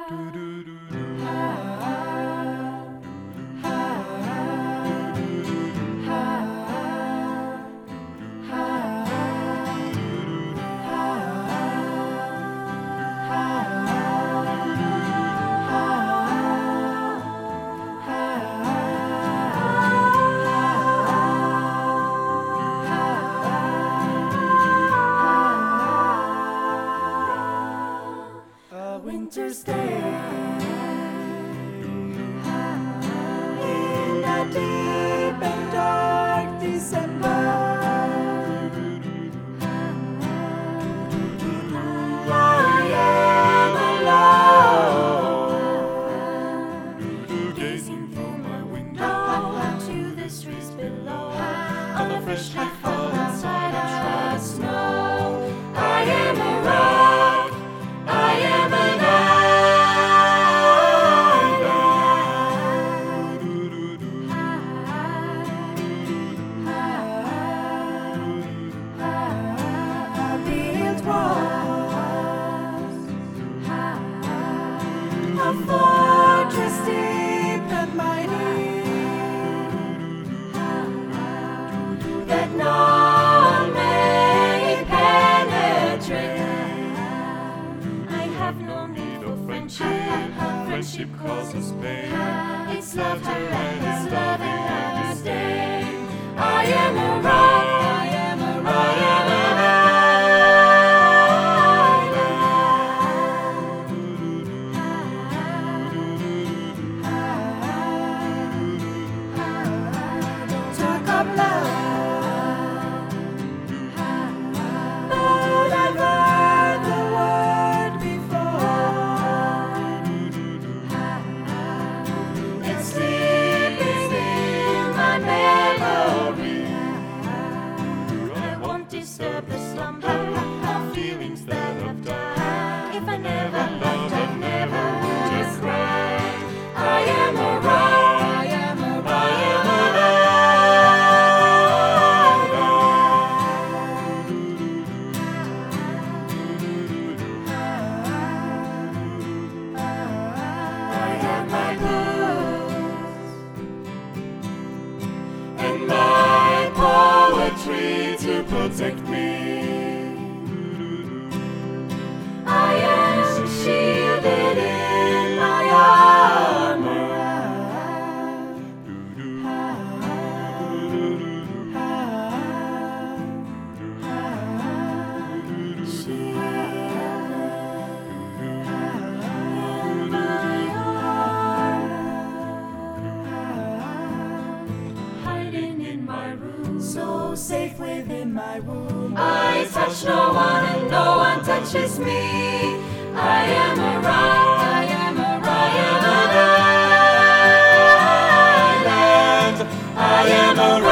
Winter's day in a deep and dark December. I am alone, gazing through my window out to the streets below, on the fresh leaf fall inside and shrouded snow. I am a rock, I am an a fortress deep and mighty that none may penetrate. I have no need for friendship. Friendship causes pain. It's love and it's loving and stay. I am a rock, I am a rock, I am an talk of love, but I've heard the word before. It's sleeping in my memory. I won't disturb the slumber of feelings that have died. If I never loved, I never would just cry. I am a rock, I am a rock, I am a I have my blues and my poetry to protect me. I am shielded in my armor. Hiding in my room, so safe within my womb. I touch no one and no one touches me. I am a rock, I am a rock, I am an island. I am a rock.